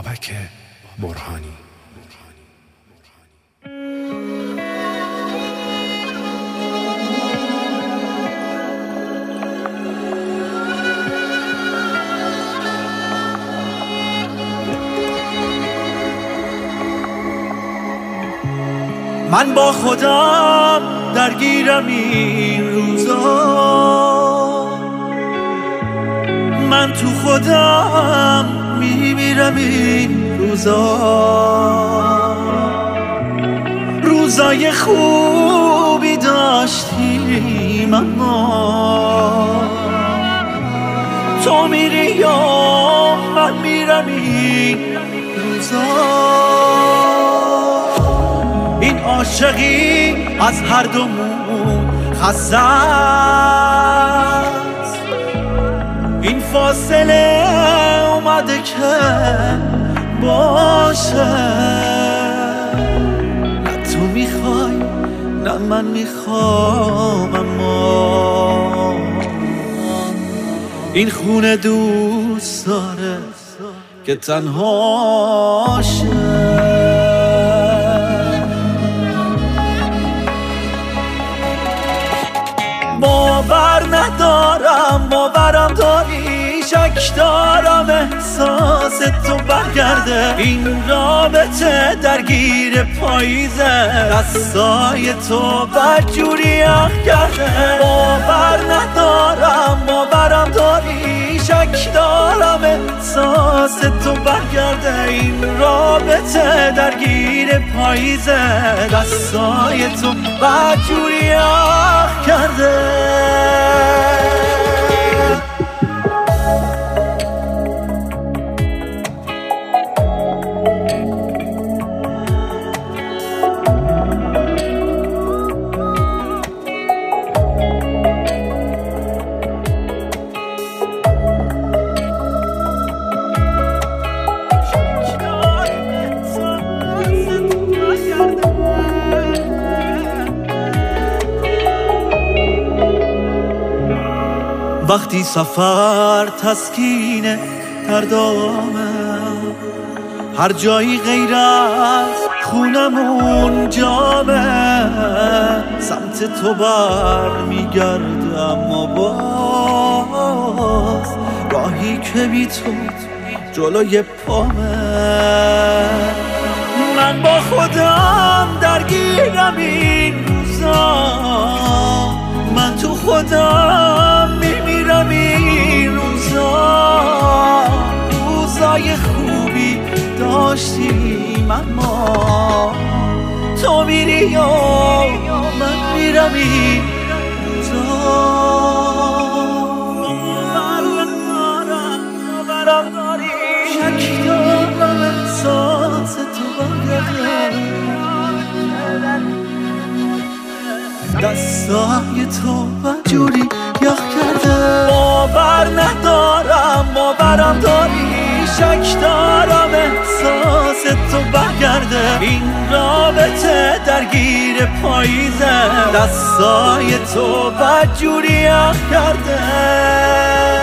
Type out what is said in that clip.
بابک برهانی. من با خودم درگیرم این روزا، من تو خودم میمیرم این روزا. روزای خوبی داشتیم اما تو میری یا من میرم این روزا. این عاشقی از هر دومون خسته است، این فاصله اومده که باشه. نه تو میخوای نه من میخوام، اما این خونه دوست داره که تنها شه. باور ندارم باورم داری، شک دارم احساس تو برگرده. این رابطه درگیر پاییزه، دستای تو بدجوری اخ کرده. باور ندارم باورم داری، شک دارم احساس تو برگرده. این رابطه درگیر پاییزه، دستای تو بدجوری اخ کرده. وقتی سفر تسکین دردامه، هر جایی غیر از خونمون جامه. سمت تو بر میگردم اما باز راهی که بی تو جلوی پامه. من با خودم درگیرم این روزا، من تو خودم میمیرم این روزا. روزای خوبی داشتیم اما تو میری یا من میرم این روزا. باورم داری، شک دارم احساس تو برگرده. دستای تو بدجوری یخ کرده. باور ندارم باورم داری، شک دارم احساس تو برگرده. این رابطه درگیر پاییزه، دستای تو بدجوری یخ کرده.